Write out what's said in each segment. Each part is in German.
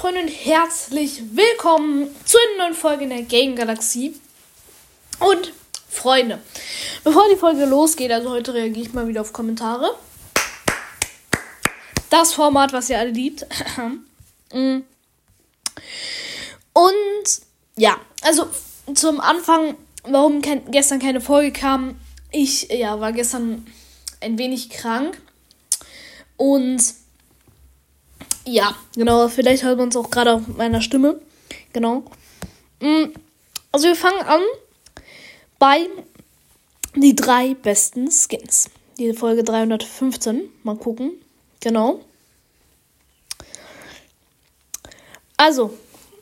Freunde und herzlich willkommen zu einer neuen Folge in der Game Galaxie. Und Freunde, bevor die Folge losgeht, also heute reagiere ich mal wieder auf Kommentare. Das Format, was ihr alle liebt. Und ja, also zum Anfang, warum gestern keine Folge kam. Ich war gestern ein wenig krank. Und ja, genau, vielleicht hört man es auch gerade auf meiner Stimme. Genau. Also wir fangen an bei die 3 besten Skins. Die Folge 315. Mal gucken. Genau. Also.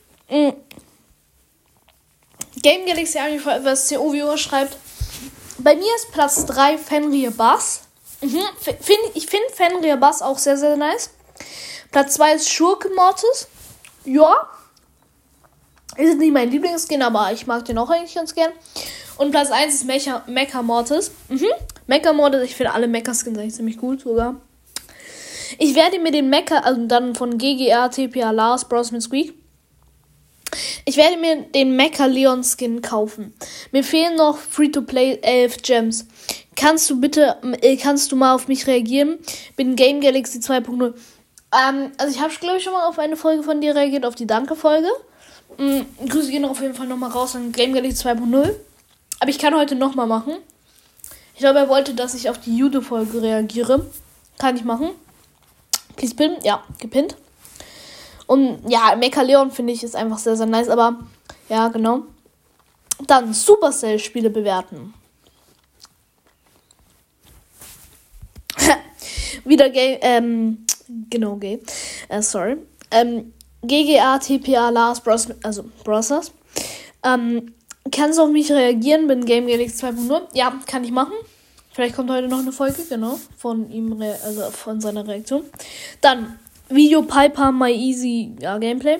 Game Galaxy Army Forever COVO schreibt: Bei mir ist Platz 3 Fenrir Bass. Ich finde Fenrir Bass auch sehr, sehr nice. Platz 2 ist Schurke Mortis. Ja. Ist nicht mein Lieblingsskin, aber ich mag den auch eigentlich ganz gern. Und Platz 1 ist Mecha Mortis. Mecha Mortis, ich finde alle Mecha-Skins eigentlich ziemlich gut sogar. Ich werde mir den Mecha, also dann von GGA, TPA, Lars, Bros mit Squeak. Ich werde mir den Mecha Leon Skin kaufen. Mir fehlen noch Free-to-Play 11 Gems. Kannst du mal auf mich reagieren? Bin Game Galaxy 2.0. Also ich habe, glaube ich, schon mal auf eine Folge von dir reagiert, auf die Danke-Folge. Grüße gehen auf jeden Fall nochmal raus an Game Galaxy 2.0. Aber ich kann heute nochmal machen. Ich glaube, er wollte, dass ich auf die Judo-Folge reagiere. Kann ich machen. Please pin. Ja, gepinnt. Und ja, Mecha Leon finde ich ist einfach sehr, sehr nice. Aber ja, genau. Dann Supercell-Spiele bewerten. Wieder gay, genau gay. Sorry. GGA, TPA, Lars, Brothers. Kannst du auf mich reagieren? Bin Game Galaxy 2.0. Ja, kann ich machen. Vielleicht kommt heute noch eine Folge, genau. Von ihm, von seiner Reaktion. Dann Video Piper My Easy Gameplay.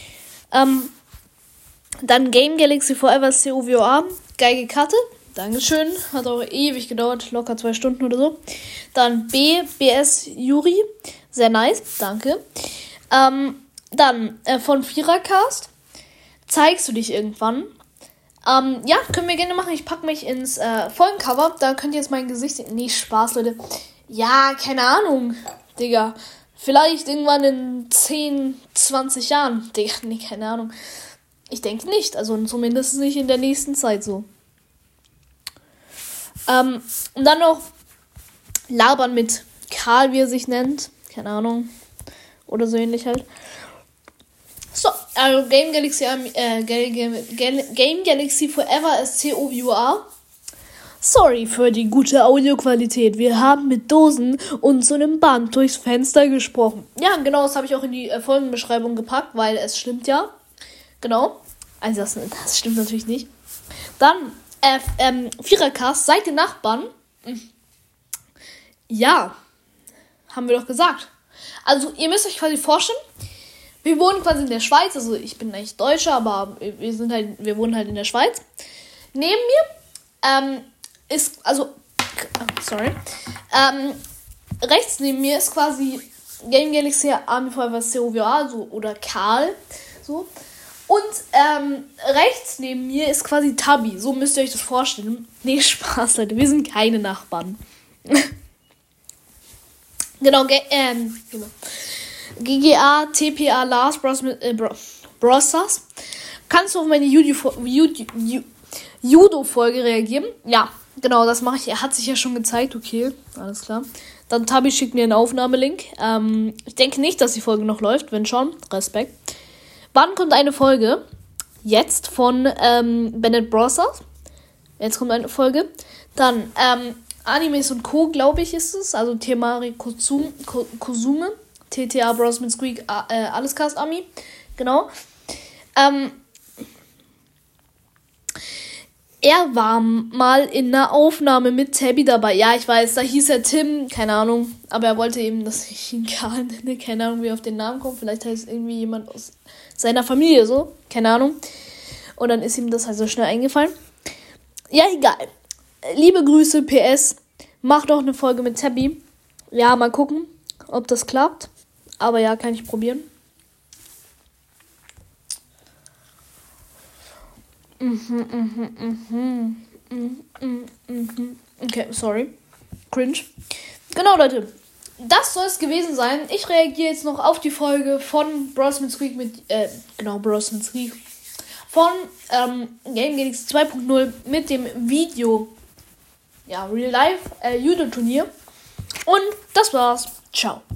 Dann Game Galaxy Forever COVOA. Geige Karte. Dankeschön. Hat auch ewig gedauert. Locker 2 Stunden oder so. Dann BS Yuri. Sehr nice. Danke. Dann von Vierercast. Zeigst du dich irgendwann? Ja, können wir gerne machen. Ich packe mich ins Folgencover. Da könnt ihr jetzt mein Gesicht sehen. Nee, Spaß, Leute. Ja, keine Ahnung, Digga. Vielleicht irgendwann in 10, 20 Jahren. Digga, nee, keine Ahnung. Ich denke nicht. Also zumindest nicht in der nächsten Zeit so. Und dann noch labern mit Karl, wie er sich nennt. Keine Ahnung. Oder so ähnlich halt. So, also Game Galaxy Forever SCOVUA. Sorry für die gute Audioqualität. Wir haben mit Dosen und so einem Band durchs Fenster gesprochen. Ja, genau, das habe ich auch in die Folgenbeschreibung gepackt, weil es stimmt ja. Genau. Also das stimmt natürlich nicht. Dann, Vierercast, seid ihr Nachbarn? Ja, haben wir doch gesagt. Also, ihr müsst euch quasi vorstellen, wir wohnen quasi in der Schweiz, also ich bin eigentlich Deutscher, aber wir wohnen halt in der Schweiz. Neben mir rechts neben mir ist quasi Game Galaxy Army Forever COVA, so, oder Karl, so. Und rechts neben mir ist quasi Tabi, so müsst ihr euch das vorstellen. Nee, Spaß, Leute, wir sind keine Nachbarn. Genau, GGA, TPA, Lars, Brothers. Kannst du auf meine Judo-Folge reagieren? Ja, genau, das mache ich. Er hat sich ja schon gezeigt, okay, alles klar. Dann Tabi schickt mir einen Aufnahmelink. Ich denke nicht, dass die Folge noch läuft, wenn schon, Respekt. Wann kommt eine Folge? Jetzt von Bennett Brothers. Jetzt kommt eine Folge. Dann Animes und Co., glaube ich, ist es. Also Temari Kosume. TTA Bros mit Squeak, alles Cast Ami. Genau. Er war mal in einer Aufnahme mit Tabby dabei. Ja, ich weiß, da hieß er Tim, keine Ahnung. Aber er wollte eben, dass ich ihn Karl nenne. Keine Ahnung, wie er auf den Namen kommt. Vielleicht heißt irgendwie jemand aus seiner Familie so. Keine Ahnung. Und dann ist ihm das halt so schnell eingefallen. Ja, egal. Liebe Grüße, PS. Mach doch eine Folge mit Tabby. Ja, mal gucken, ob das klappt. Aber ja, kann ich probieren. Okay, sorry. Cringe. Genau, Leute. Das soll es gewesen sein. Ich reagiere jetzt noch auf die Folge von Bros. Creek Bros. Creek von Game Galaxy 2.0 mit dem Video, Real Life Judo Turnier. Und das war's. Ciao.